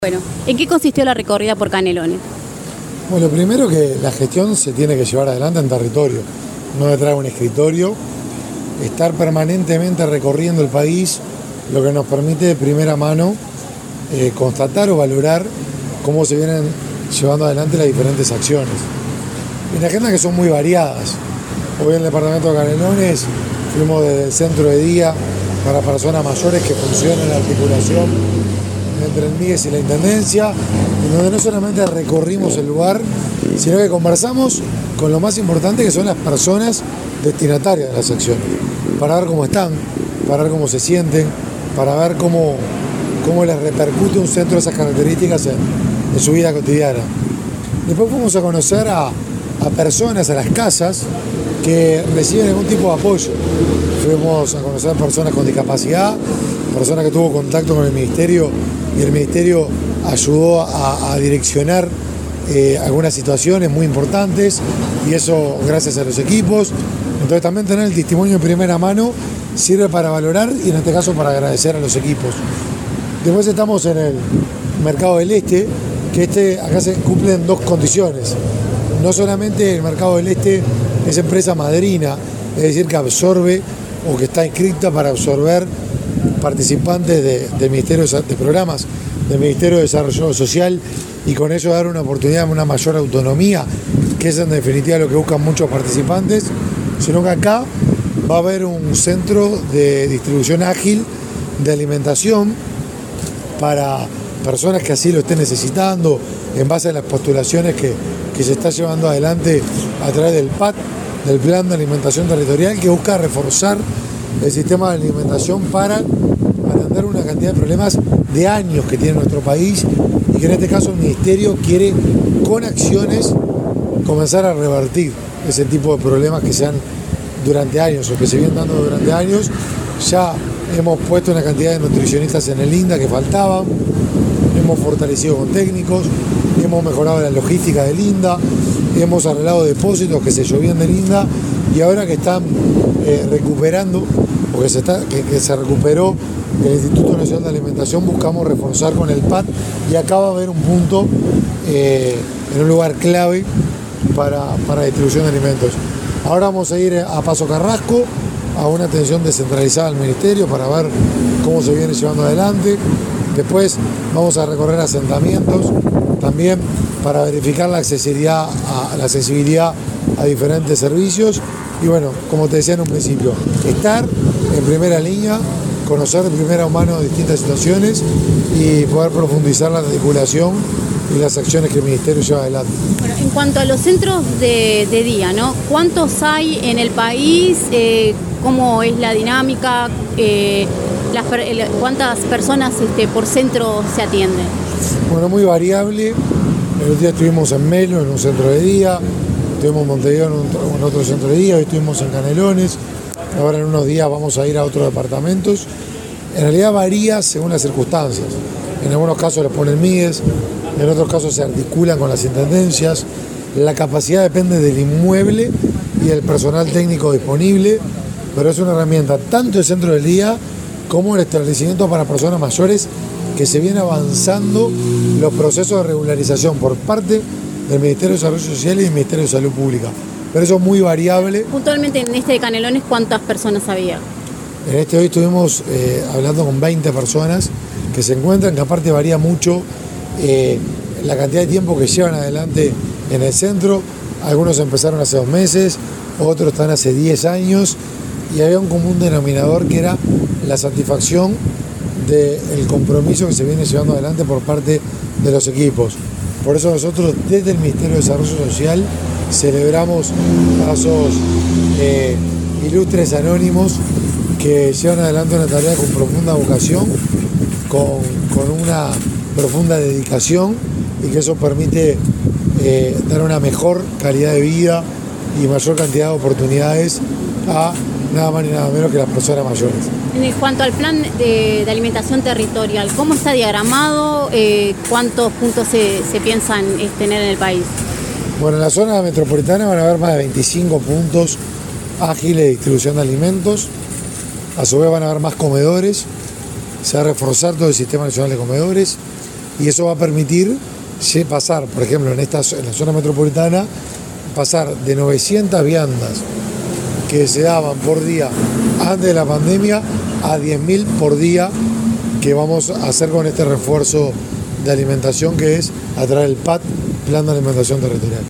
Bueno, ¿en qué consistió la recorrida por Canelones? Bueno, primero que la gestión se tiene que llevar adelante en territorio, no detrás de un escritorio, estar permanentemente recorriendo el país, lo que nos permite de primera mano constatar o valorar cómo se vienen llevando adelante las diferentes acciones. En agendas que son muy variadas. Hoy en el departamento de Canelones fuimos desde el centro de día para personas mayores que funciona en la articulación entre el MIES y la Intendencia, en donde no solamente recorrimos el lugar, sino que conversamos con lo más importante, que son las personas destinatarias de las acciones, para ver cómo están, para ver cómo se sienten, para ver cómo les repercute un centro de esas características en su vida cotidiana. Después fuimos a conocer a personas, a las casas, que reciben algún tipo de apoyo. Fuimos a conocer personas con discapacidad, personas que tuvo contacto con el Ministerio y el Ministerio ayudó a direccionar algunas situaciones muy importantes, y eso gracias a los equipos. Entonces también tener el testimonio en primera mano sirve para valorar y en este caso para agradecer a los equipos. Después estamos en el Mercado del Este, que acá se cumplen dos condiciones. No solamente el Mercado del Este es empresa madrina, es decir, que absorbe o que está inscrita para absorber participantes del Ministerio de Programas del Ministerio de Desarrollo Social, y con eso dar una oportunidad, una mayor autonomía, que es en definitiva lo que buscan muchos participantes, sino que acá va a haber un centro de distribución ágil de alimentación para personas que así lo estén necesitando, en base a las postulaciones que se está llevando adelante a través del PAT, del Plan de Alimentación Territorial, que busca reforzar el sistema de alimentación para atender una cantidad de problemas de años que tiene nuestro país, y que en este caso el Ministerio quiere, con acciones, comenzar a revertir ese tipo de problemas que se dan durante años o que se vienen dando durante años. Ya hemos puesto una cantidad de nutricionistas en el INDA que faltaban, hemos fortalecido con técnicos, hemos mejorado la logística del INDA, hemos arreglado depósitos que se llovían del INDA, y ahora que están recuperando, o que se recuperó el Instituto Nacional de Alimentación, buscamos reforzar con el PAT, y acá va a haber un punto en un lugar clave para distribución de alimentos. Ahora vamos a ir a Paso Carrasco, a una atención descentralizada del Ministerio para ver cómo se viene llevando adelante. Después vamos a recorrer asentamientos también para verificar la accesibilidad a diferentes servicios. Y bueno, como te decía en un principio, estar en primera línea, conocer de primera mano distintas situaciones y poder profundizar la articulación y las acciones que el Ministerio lleva adelante. Bueno, en cuanto a los centros de día, ¿no? ¿Cuántos hay en el país? ¿Cómo es la dinámica? ¿Cuántas personas por centro se atienden? Bueno, muy variable. El otro día estuvimos en Melo, en un centro de día, estuvimos en Montevideo en otro centro de día, hoy estuvimos en Canelones, ahora en unos días vamos a ir a otros departamentos. En realidad varía según las circunstancias. En algunos casos les ponen MIES, en otros casos se articulan con las intendencias. La capacidad depende del inmueble y del personal técnico disponible, pero es una herramienta tanto el centro del día como el establecimiento para personas mayores, que se viene avanzando los procesos de regularización por parte del Ministerio de Desarrollo Social y del Ministerio de Salud Pública. Pero eso es muy variable. Puntualmente en este de Canelones, ¿cuántas personas había? En este hoy estuvimos hablando con 20 personas que se encuentran, que aparte varía mucho la cantidad de tiempo que llevan adelante en el centro. Algunos empezaron hace 2 meses, otros están hace 10 años, y había un común denominador que era la satisfacción del compromiso que se viene llevando adelante por parte de los equipos. Por eso nosotros desde el Ministerio de Desarrollo Social celebramos a esos ilustres anónimos que llevan adelante una tarea con profunda vocación, con una profunda dedicación, y que eso permite dar una mejor calidad de vida y mayor cantidad de oportunidades a nada más ni nada menos que las personas mayores. En cuanto al plan de alimentación territorial, ¿cómo está diagramado? ¿Cuántos puntos se piensan tener en el país? Bueno, en la zona metropolitana van a haber más de 25 puntos ágiles de distribución de alimentos. A su vez van a haber más comedores, se va a reforzar todo el Sistema Nacional de Comedores, y eso va a permitir pasar, por ejemplo, en la zona metropolitana, pasar de 900 viandas que se daban por día antes de la pandemia a 10.000 por día que vamos a hacer con este refuerzo de alimentación que es a través del PAT, Plan de Alimentación Territorial.